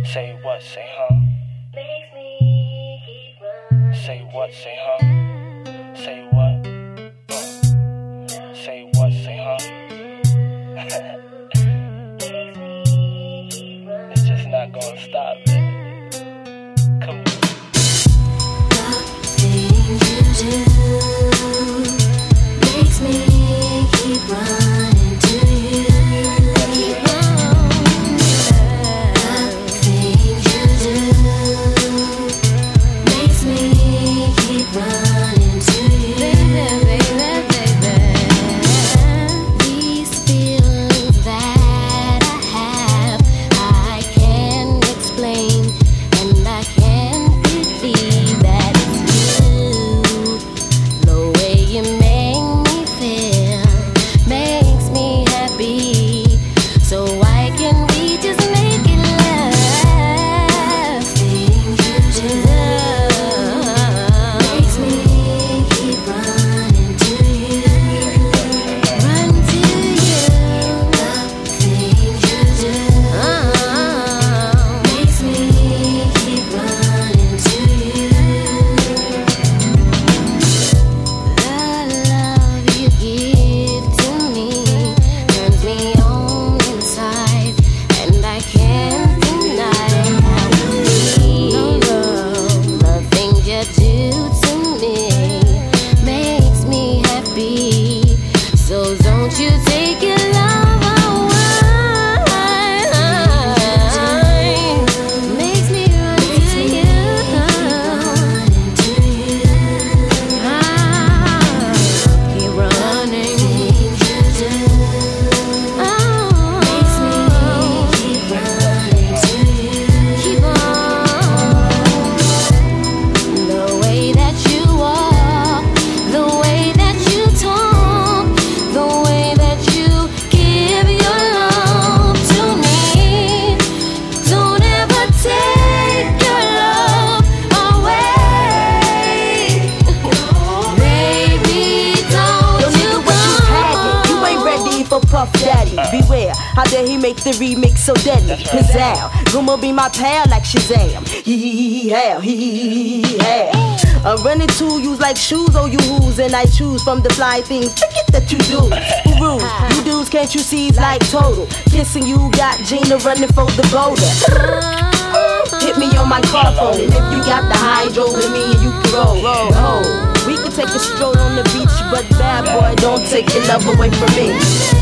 Say what, say huh? Makes me keep running. Say what, say huh? Say what? Say what, say huh? Makes me keep running. It's just not gonna stop, baby. Come on. The things you do makes me keep running to you. Keep on. The things you do makes me keep running to you. Baby, baby. These feelings that I have, I can't explain, and I can't believe that it's you. The way you make me feel makes me happy. So why can we just make it last? Things you do makes me keep running to you. Run to you. The things you do makes me keep running to you. The love you give to me turns me on inside, and I can't deny how I feel. The things you do to me makes me happy. So don't you take your love away. Makes me run to you. Keep running. Oh, makes me keep running to you. Keep on. The way that you walk, the way that you talk, the way that you give your love to me. Don't ever take your love away. Baby, don't you Nigga, what you packing? You ain't ready for Puff Daddy. Beware, how dare he make the remix so deadly? That's right. Pizzazz, Guma be my pal like Shazam. Hee-hee-hee-how, hee-hee-hee-how. I'm running to yous like shoes, oh you who's, and I choose from the fly things. Forget that you do. Who rules? You dudes can't you see like total? Kissing you got Gina running for the boulder. Hit me on my car phone, and if you got the hydro with me, and you can roll. We can take a stroll on the beach, but bad boy, don't take your love away from me.